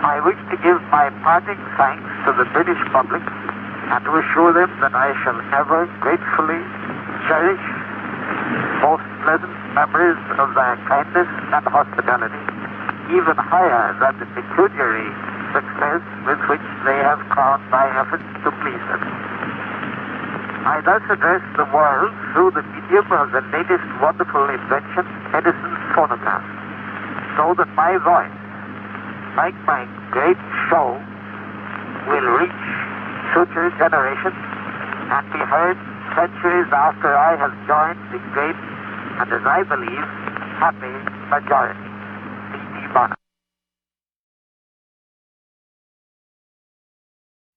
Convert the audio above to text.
I wish to give my parting thanks to the British public and to assure them that I shall ever gratefully cherish most pleasant memories of their kindness and hospitality, even higher than the pecuniary success with which they have crowned my efforts to please them. I thus address the world through the medium of the latest wonderful invention, Edison's phonograph, so that my voice, like my great show, will reach future generations and be heard centuries after I have joined the great and, as I believe, happy majority.